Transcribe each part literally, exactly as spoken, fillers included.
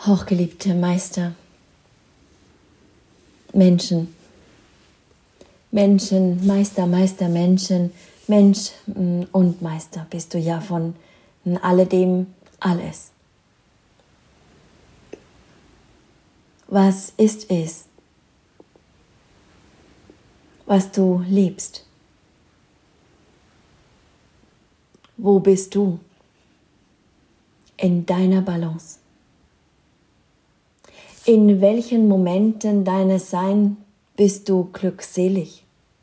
Hochgeliebte Meister, Menschen, Menschen, Meister, Meister, Menschen, Mensch und Meister bist du ja von alledem alles. Was ist es, was du liebst? Wo bist du in deiner Balance? In welchen Momenten deines Seins bist du glückselig?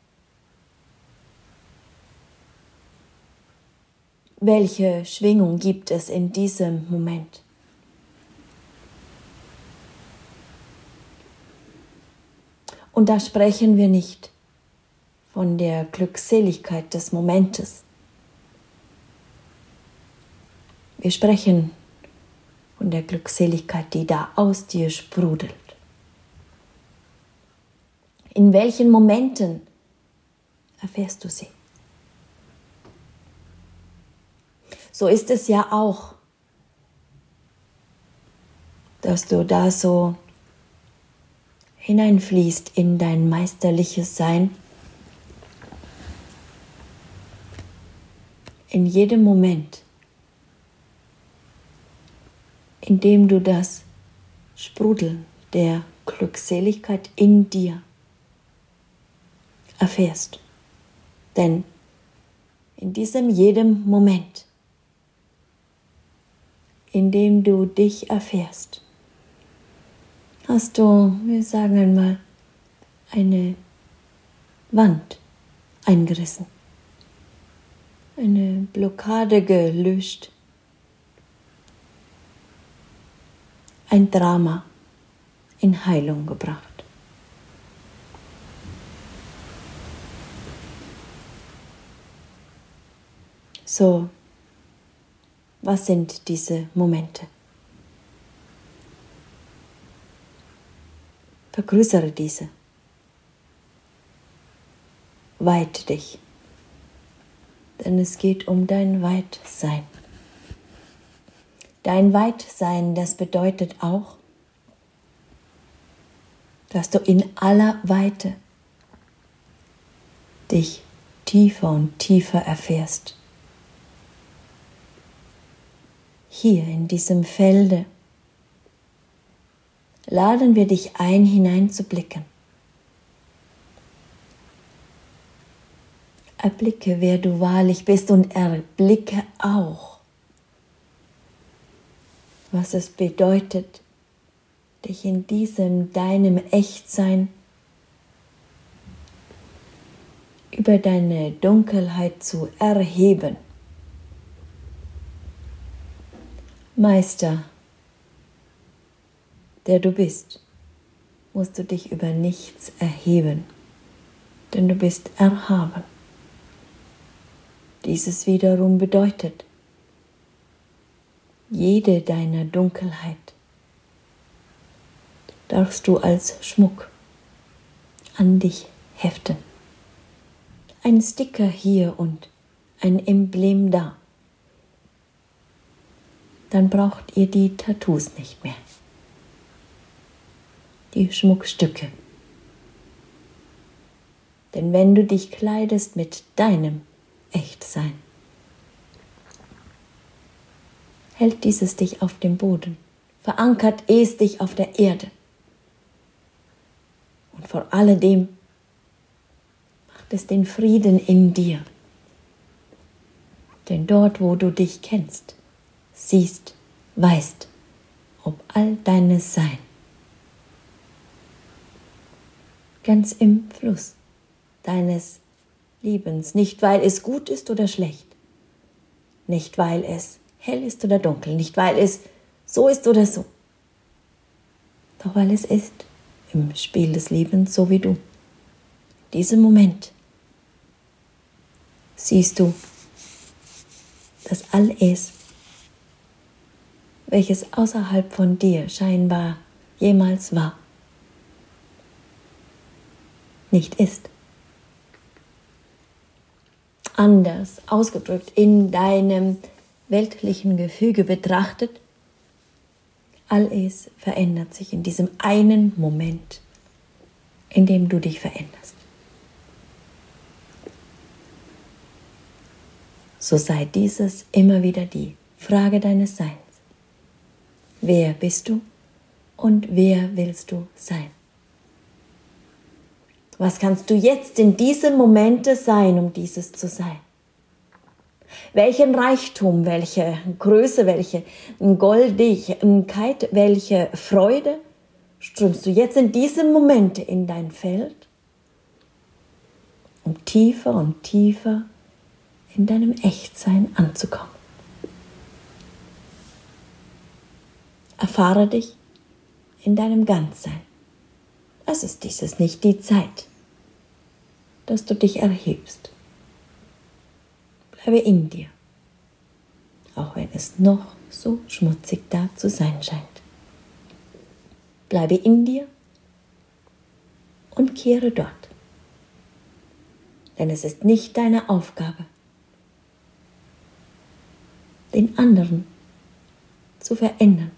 Welche Schwingung gibt es in diesem Moment? Und da sprechen wir nicht von der Glückseligkeit des Momentes. Wir sprechen von der Glückseligkeit, die da aus dir sprudelt. In welchen Momenten erfährst du sie? So ist es ja auch, dass du da so hineinfließt in dein meisterliches Sein. In jedem Moment, in dem du das Sprudeln der Glückseligkeit in dir erfährst. Denn in diesem jedem Moment, in dem du dich erfährst, hast du, wir sagen einmal, eine Wand eingerissen, eine Blockade gelöscht, ein Drama in Heilung gebracht. So, was sind diese Momente? Vergrößere diese. Weite dich. Denn es geht um dein Weitsein. Dein Weitsein, das bedeutet auch, dass du in aller Weite dich tiefer und tiefer erfährst. Hier in diesem Felde laden wir dich ein, hineinzublicken. Erblicke, wer du wahrlich bist und erblicke auch, was es bedeutet, dich in diesem deinem Echtsein über deine Dunkelheit zu erheben. Meister, der du bist, musst du dich über nichts erheben, denn du bist erhaben. Dieses wiederum bedeutet, jede deiner Dunkelheit darfst du als Schmuck an dich heften. Ein Sticker hier und ein Emblem da. Dann braucht ihr die Tattoos nicht mehr. Die Schmuckstücke. Denn wenn du dich kleidest mit deinem Echtsein, hält dieses dich auf dem Boden, verankert es dich auf der Erde. Und vor alledem macht es den Frieden in dir. Denn dort, wo du dich kennst, siehst, weißt, ob all deines Sein ganz im Fluss deines Liebens, nicht weil es gut ist oder schlecht, nicht weil es hell ist oder dunkel, nicht weil es so ist oder so, doch weil es ist im Spiel des Lebens so wie du. In diesem Moment siehst du, dass all es, welches außerhalb von dir scheinbar jemals war, nicht ist. Anders ausgedrückt, in deinem weltlichen Gefüge betrachtet, Alles verändert sich in diesem einen Moment, in dem du dich veränderst. So sei dieses immer wieder die Frage deines Seins. Wer bist du und wer willst du sein? Was kannst du jetzt in diesem Momente sein, um dieses zu sein? Welchen Reichtum, welche Größe, welche Goldigkeit, welche Freude strömst du jetzt in diesem Moment in dein Feld, um tiefer und tiefer in deinem Echtsein anzukommen? Erfahre dich in deinem Ganzsein. Es ist dieses nicht die Zeit, dass du dich erhebst. Bleibe in dir, auch wenn es noch so schmutzig da zu sein scheint. Bleibe in dir und kehre dort. Denn es ist nicht deine Aufgabe, den anderen zu verändern.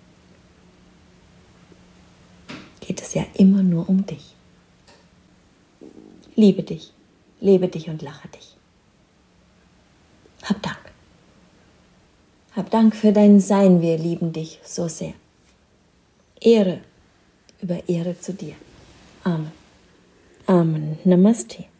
Geht es ja immer nur um dich. Liebe dich, lebe dich und lache dich. Hab Dank. Hab Dank für dein Sein, wir lieben dich so sehr. Ehre über Ehre zu dir. Amen. Amen. Namaste.